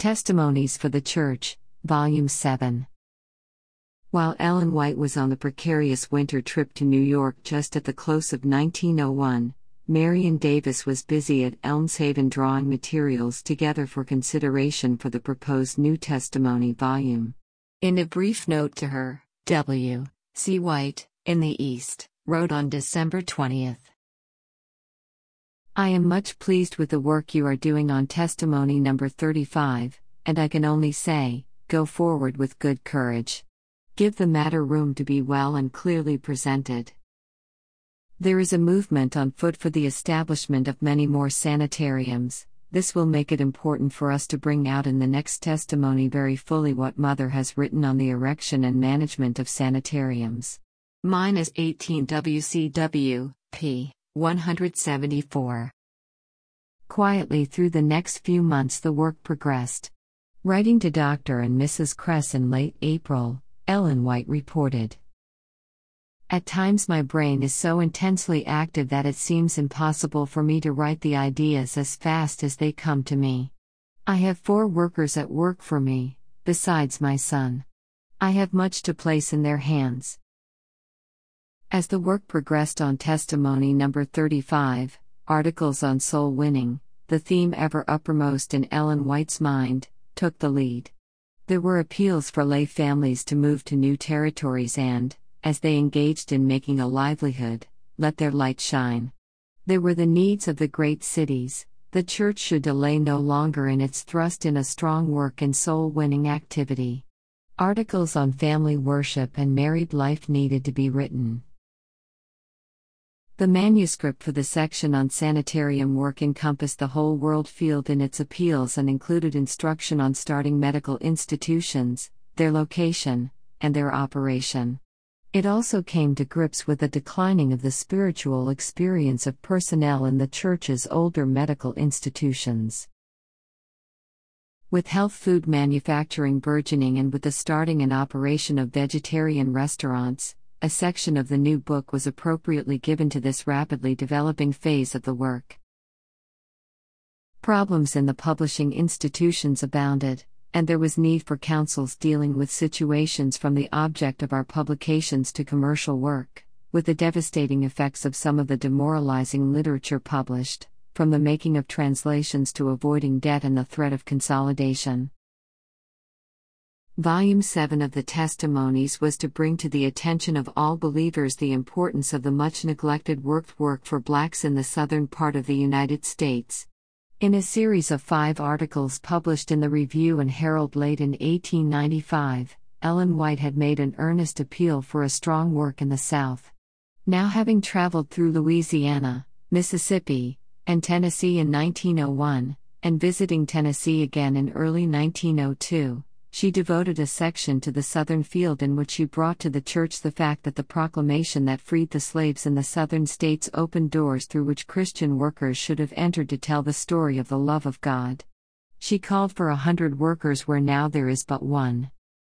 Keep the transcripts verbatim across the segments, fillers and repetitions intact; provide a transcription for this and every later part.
Testimonies for the Church, Volume seven. While Ellen White was on the precarious winter trip to New York just at the close of nineteen oh one, Marion Davis was busy at Elmshaven drawing materials together for consideration for the proposed New Testimony volume. In a brief note to her, W. C. White, in the East, wrote on December twentieth. I am much pleased with the work you are doing on testimony number thirty-five, and I can only say, go forward with good courage. Give the matter room to be well and clearly presented. There is a movement on foot for the establishment of many more sanitariums. This will make it important for us to bring out in the next testimony very fully what Mother has written on the erection and management of sanitariums. Mine is eighteen W C W, p. one seventy-four. Quietly through the next few months the work progressed. Writing to Doctor and Missus Kress in late April, Ellen White reported, "At times my brain is so intensely active that it seems impossible for me to write the ideas as fast as they come to me. I have four workers at work for me, besides my son. I have much to place in their hands." As the work progressed on testimony number thirty-five, Articles on Soul Winning, the theme ever uppermost in Ellen White's mind, took the lead. There were appeals for lay families to move to new territories and, as they engaged in making a livelihood, let their light shine. There were the needs of the great cities. The church should delay no longer in its thrust in a strong work and soul-winning activity. Articles on family worship and married life needed to be written. The manuscript for the section on sanitarium work encompassed the whole world field in its appeals and included instruction on starting medical institutions, their location, and their operation. It also came to grips with the declining of the spiritual experience of personnel in the church's older medical institutions. With health food manufacturing burgeoning and with the starting and operation of vegetarian restaurants, a section of the new book was appropriately given to this rapidly developing phase of the work. Problems in the publishing institutions abounded, and there was need for counsels dealing with situations from the object of our publications to commercial work, with the devastating effects of some of the demoralizing literature published, from the making of translations to avoiding debt and the threat of consolidation. Volume seven of the Testimonies was to bring to the attention of all believers the importance of the much-neglected worked work for blacks in the southern part of the United States. In a series of five articles published in the Review and Herald late in eighteen ninety-five, Ellen White had made an earnest appeal for a strong work in the South. Now having traveled through Louisiana, Mississippi, and Tennessee in nineteen oh one, and visiting Tennessee again in early nineteen oh two, she devoted a section to the Southern field in which she brought to the church the fact that the proclamation that freed the slaves in the Southern states opened doors through which Christian workers should have entered to tell the story of the love of God. She called for a hundred workers where now there is but one.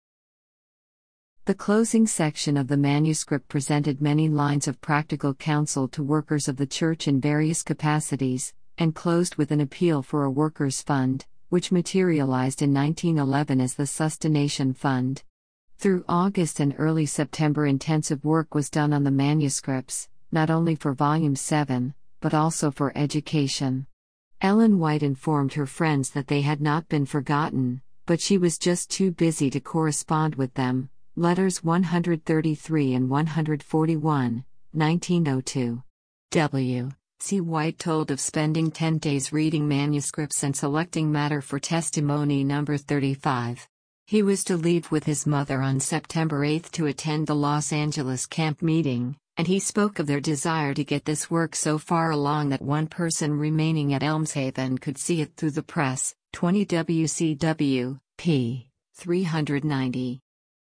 The closing section of the manuscript presented many lines of practical counsel to workers of the church in various capacities, and closed with an appeal for a workers' fund, which materialized in nineteen eleven as the Sustentation Fund. Through August and early September intensive work was done on the manuscripts, not only for Volume seven, but also for education. Ellen White informed her friends that they had not been forgotten, but she was just too busy to correspond with them. Letters one thirty-three and one forty-one, nineteen oh two. W. C. White told of spending ten days reading manuscripts and selecting matter for testimony number thirty-five. He was to leave with his mother on September eighth to attend the Los Angeles camp meeting, and he spoke of their desire to get this work so far along that one person remaining at Elmshaven could see it through the press. twenty W C W, p. three ninety.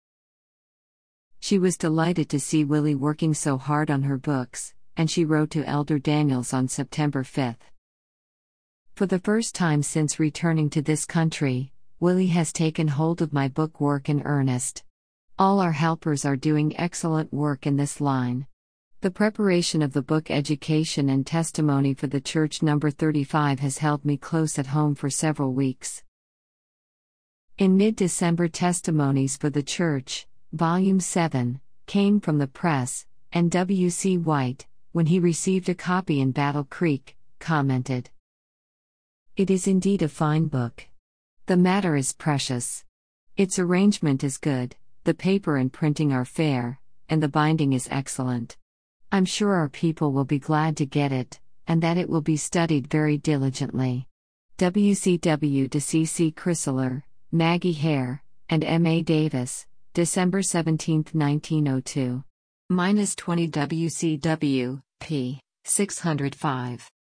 She was delighted to see Willie working so hard on her books, and she wrote to Elder Daniels on September fifth. For the first time since returning to this country, Willie has taken hold of my book work in earnest. All our helpers are doing excellent work in this line. The preparation of the book Education and Testimony for the Church number thirty-five has held me close at home for several weeks. In mid-December, Testimonies for the Church, Volume seven, came from the press, and W C White, when he received a copy in Battle Creek, commented, "It is indeed a fine book. The matter is precious. Its arrangement is good, the paper and printing are fair, and the binding is excellent. I'm sure our people will be glad to get it, and that it will be studied very diligently. W C W to C C Chrysler, Maggie Hare, and M A Davis, December seventeenth, nineteen oh two. Minus twenty W C W, p. six hundred five.